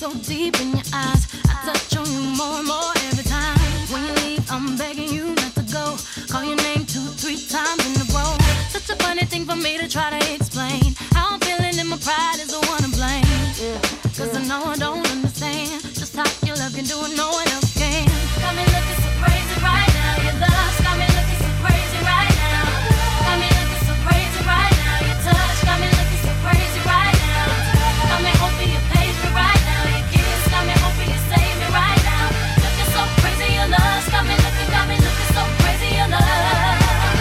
so deep in your eyes. I touch on you more and more every time. When you leave, I'm begging you not to go. Call your name 2-3 times in a row. Such a funny thing for me to try to explain. How I'm feeling and my pride is the one to blame. Cause I know I don't understand just how your love can do it, no one else can. Got me looking so crazy right now. Your love got me looking so crazy right now. Got me looking so crazy right now. Your touch got me looking so crazy right now. Got me hoping you page me right now. Your kiss got me hoping you save me right now. Looking so crazy, your love got me looking so crazy, your love.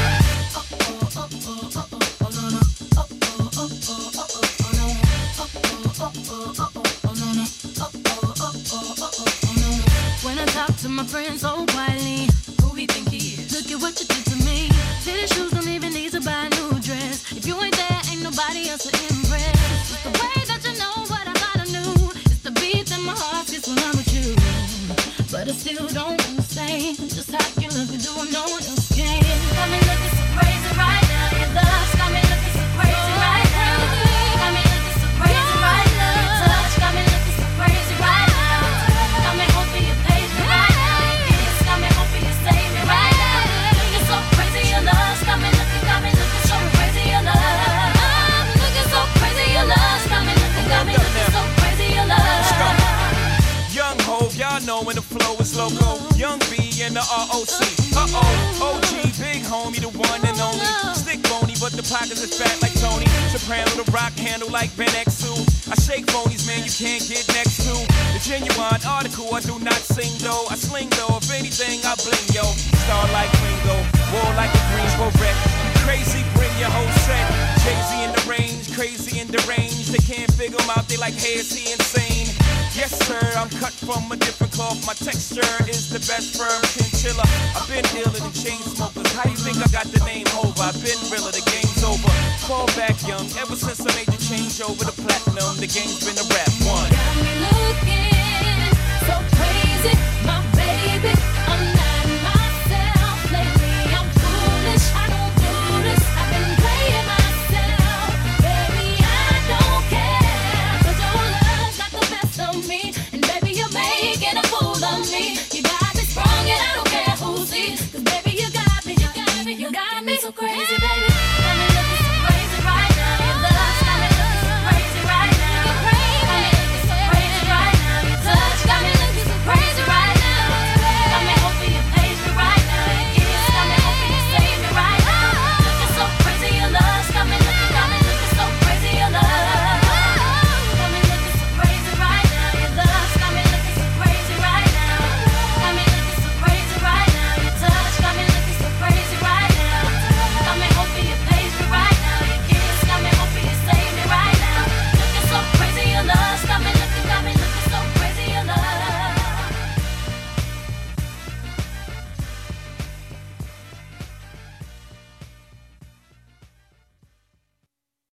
When I talk to my friends so quietly, who he think he is? Look at what you did to me. Fitted shoes don't even need to buy a new dress. If you ain't there, ain't nobody else to impress. It's the way that you know what I thought I knew. It's the beat that my heart gets when I'm with you. But I still don't understand just how you look and do what no one else can. Got me looking so crazy right now. Your love's got me looking so crazy right now. Got me looking so crazy right now. Your touch got me looking so crazy right now. Got me hoping you page me right now. Your kiss got me hoping you save me right now. Looking so crazy, your love's got me looking so crazy, your love. I'm looking so crazy, your love's got me looking so crazy, your love. Young Hov, y'all know when the flow is loco. Young B and the ROC. OG, big homie, the one and only. Stick bony, but the pockets is fat like Tony. Soprano, the rock handle like Ben X2. I shake phonies, man, you can't get next to. The genuine article, I do not sing though. I sling though, if anything, I bling yo. Star like Ringo, war like a Greensboro wreck. Crazy, bring your whole set. Jay-Z in the range, crazy in the range. They can't figure him out, they like, hey, is he insane? Yes, sir, I'm cut from a different cloth. My texture is the best firm chinchilla. I've been iller than chain smokers. How you think I got the name over? I've been realer, the game's over. Fall back young, ever since I made the change over to platinum, the game's been a rap one.